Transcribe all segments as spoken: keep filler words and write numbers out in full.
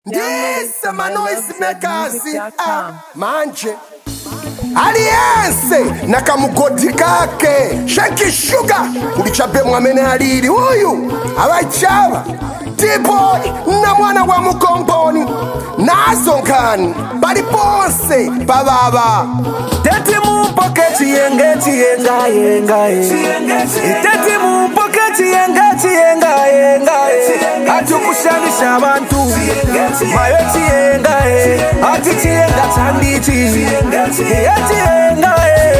This my noise makers ah, manje Alianse na kamugoti kake Shanky Sugar ulichape mwamene halili huyu Awaichaba T-Boy na mwana wa mukomponi Nazonkani Bali ponse Bababa Teti mumpoke chiyenga chiyenga yenga yenga Teti mumpoke chiyenga chiyenga yenga Atukushanisha abantu Mayo chiyenga Ati chiyenga chandichi Chiyenga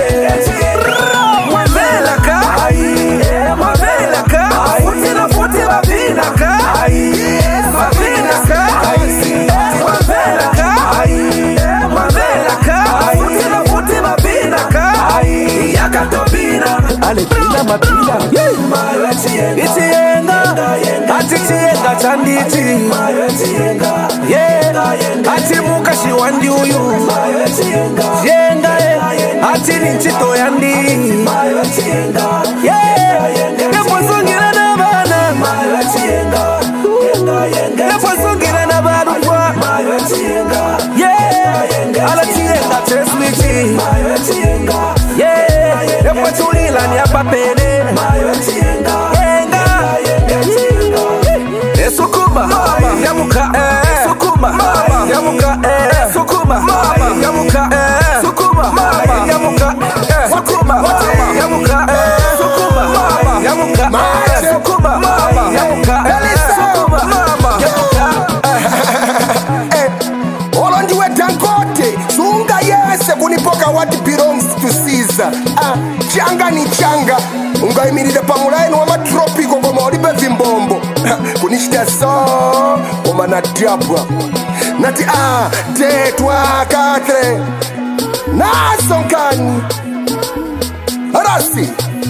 Mwavela ka Mwavela ka Futila futila vina ka Mwavela ka Mwavela ka Mwavela ka Futila futila vina ka Yakatobina Ale pina mapina Mayo chiyenga Chiyenga Ati chiyenga chandichi Chiyenga Ati mukashi wandi uyu Chiyenga Ati ninchito yandi Nepozungira na bana Nepozungira na bana Ala chiyenga chesmichi Nepozulila ni apapene Sukuma, yamuka, sukuma, yamuka, sukuma, yamuka, sukuma, yamuka, sukuma, yamuka, sukuma, yamuka, sukuma, yamuka, sukuma, yamuka. Olondi we Dangote, sunga yese kunipoka what belongs to Caesar. Ah, changa ni changa, unga imiride pamulaini wa matropiko koma olibe vimbombo. Kunishita so Oma na diabwa Nati ah De twa katre Nazonkani Arasi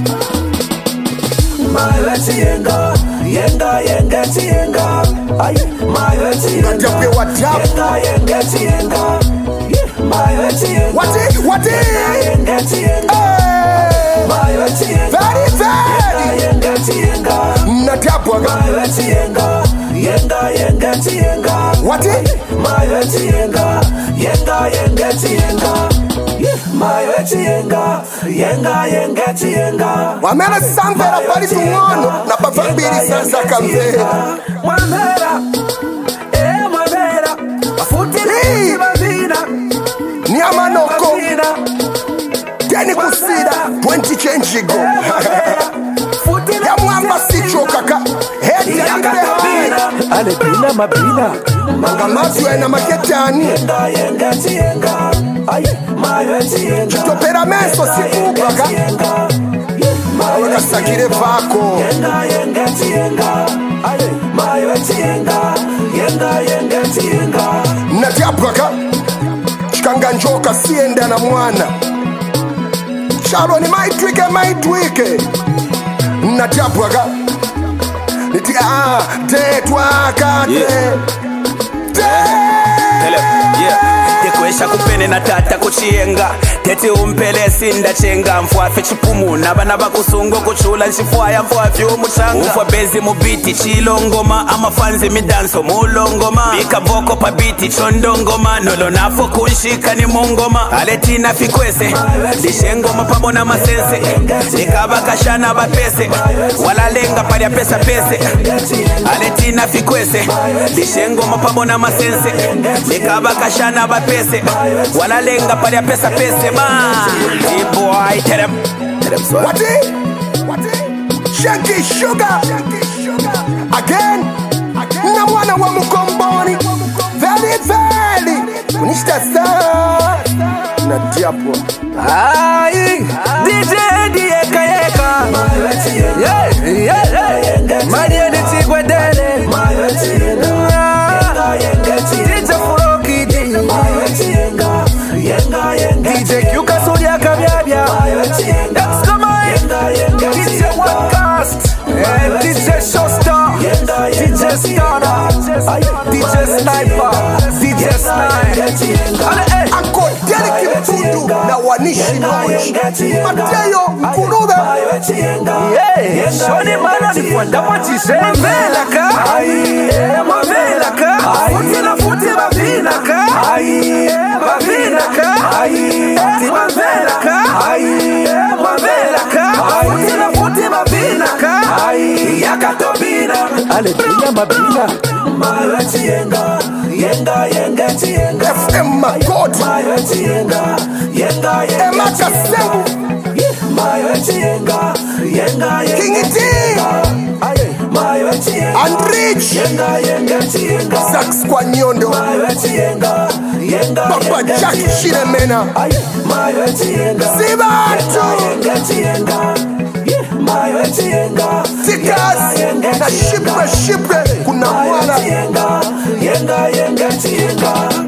Mayo chiyenga Yenga yenga chiyenga Mayo chiyenga Nadiape wadiapu Yenga yenga chiyenga Mayo chiyenga Wati wati Yenga chiyenga Mayo chiyenga Very very Yenga chiyenga Nadiapu Mayo chiyenga Yenga yenga chiyenga Wati Mayo chiyenga Yenga yenga chiyenga Mayo chiyenga Yenga yenga chiyenga Wamela samvera pali tungono Na pafambiri sasa kamvera Mwamera Eh mwamera Afutili Mavina Niamanoko Teni kusida twenty change go Ya mwamba sicho kaka Hedi ya kibehaya Ale pina mapina Manga mazwe na maketani Yenga yenga chiyenga Mayo chiyenga Chitopera meso sikubaka Aweka sakire vako Yenga yenga chiyenga Mayo chiyenga Yenga yenga chiyenga Natiapwaka Chikanga njoka sienda na mwana Chalo ni maitwike maitwike Natiapwaka Niti ah Tetwa kate Tekwesha kupene na tata kuchiyenga Teti umpele sinda chenga Mfuafe chipumu Nabana bakusungo kuchula Nchifwaya mfuafi umuchanga Ufwa bezi mubiti chilongoma Ama fanzi midanso mulongoma Bika boko pa biti chondongoma Nolo nafo kunshika ni mungoma Aletina fikwese Dishengoma pabona masense Nikaba kashana bapese Walalenga pali ya pesa pese Aletina fikwese Dishengoma pabona masense Nikaba kashana bapese Walalenga pali ya pesa pese man T-Boy tell them Tell them so Wati Wati Shanky Sugar Again Na mwana wa mukomboni Very very Unishita saa Na diapo Ay D J Dieka Yeka Yeah yeah Maria de Tigwedele D J Furoki D D J Kyuka Surya Kabyabya Let's go man D J Onecast D J Showstar D J Stunner D J Sniper D J Sniper Uncle Derek Tundu na wanishi noji Mateyo Mkurube Yeah, Shoni Mano ni kwanda mwatishe Mvelaka Mvelaka Futi na futi mavinaka Mavinaka Eti Mvelaka Mvelaka Futi na futi mavinaka Yakatobina Ale bina mabina Mawe chienga Yenga yenga chienga F M Makoti Mawe chienga Yenga yenga Emma Kasembu Mawe chienga Yenga yenga King T Mawe chienga and Rich Yenga yenga chienga Sax kwa Nyondo Mawe chienga Yenga Papa Jack Shiremena Mawe chienga Sibatu Yenga chienga Mawe chienga Tikas na Shipre Shipre kuna mwana Yenga yenga chienga